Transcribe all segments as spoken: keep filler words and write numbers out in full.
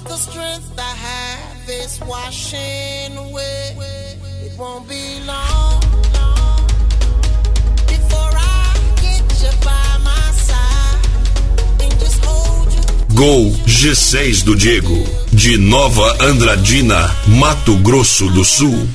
the strength I have is washing away. It won't be long before I get you by my side and just hold you. Gol G seis do Diego, de Nova Andradina, Mato Grosso do Sul.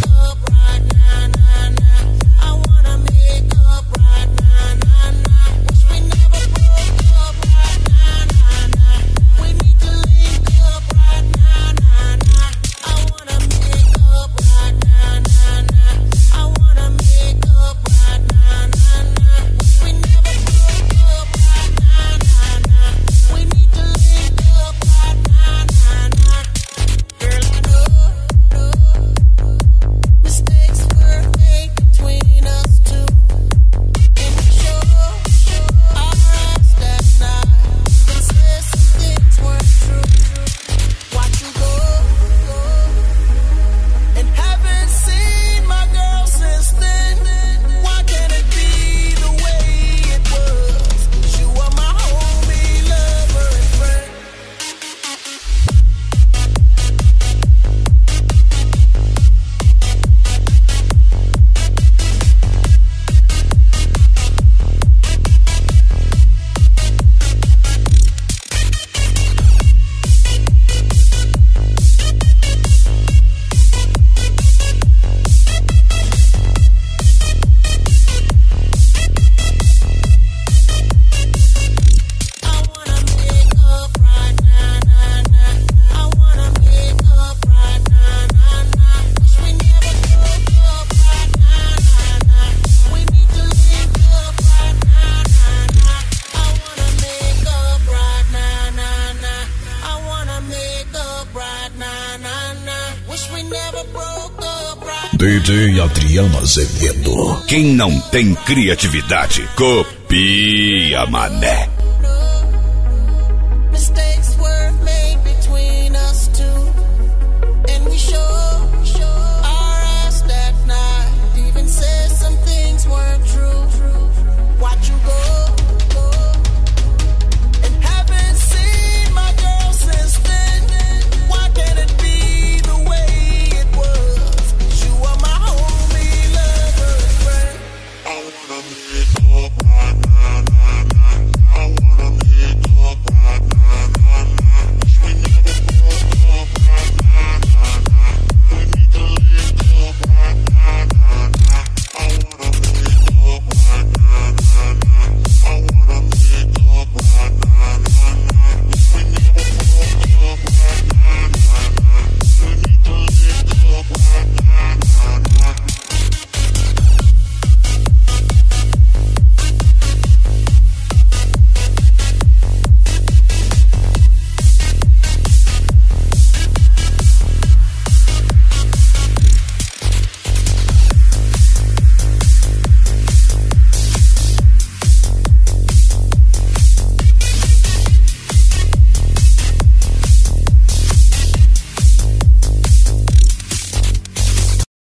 D J Adriano Azevedo. Quem não tem criatividade, copia, mané.